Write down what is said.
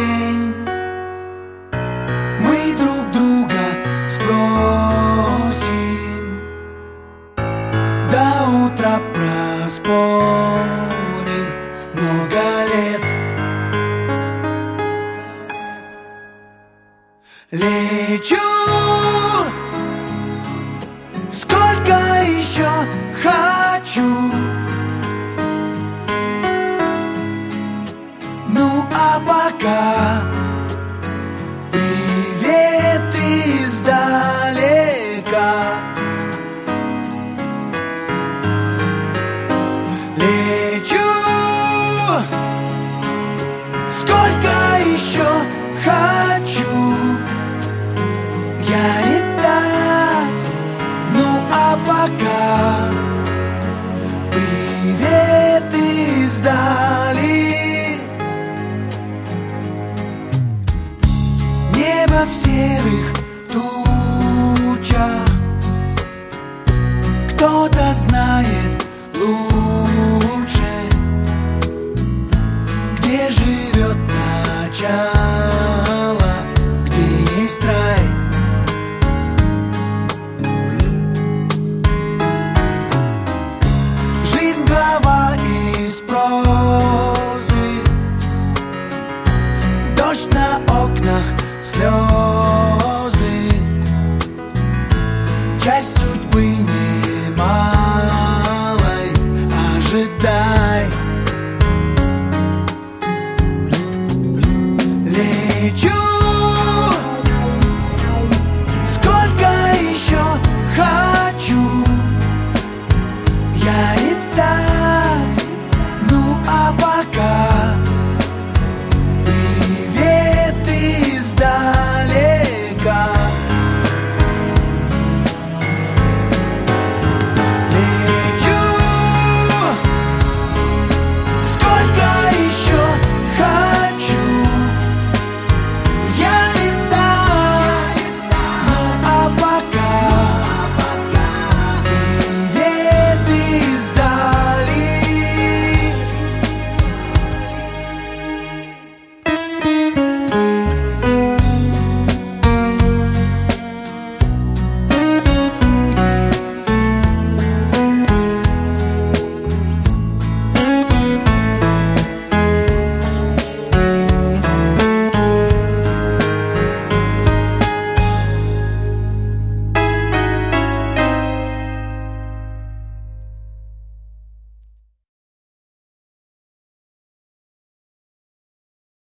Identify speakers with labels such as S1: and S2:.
S1: день мы друг друга спросим, до утра проспорим много лет. Лечу, сколько еще хочу. Ну а пока привет издалека. Лечу, сколько еще хочу я летать. Ну а пока привет издали. Небо в серых тучах, кто-то знает лучше, где живет ночь.